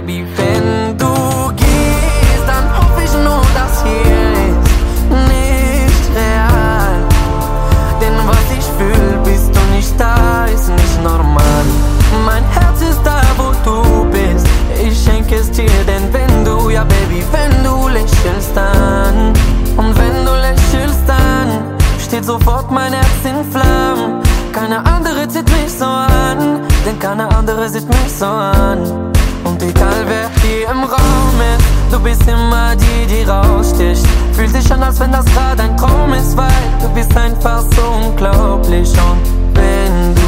Baby, wenn du gehst, dann hoffe ich nur, das hier ist nicht real. Denn was ich fühl, bist du nicht da, ist nicht normal. Mein Herz ist da, wo du bist, ich schenke es dir, denn wenn du, ja Baby, wenn du lächelst dann, und wenn du lächelst dann, steht sofort mein Herz in Flammen. Keine andere zieht mich so an, denn keine andere sieht mich so an. Und egal wer hier im Raum ist, du bist immer die, die raussticht. Fühlt sich an, als wenn das gerade ein Traum ist, weil du bist einfach so unglaublich. Und wenn du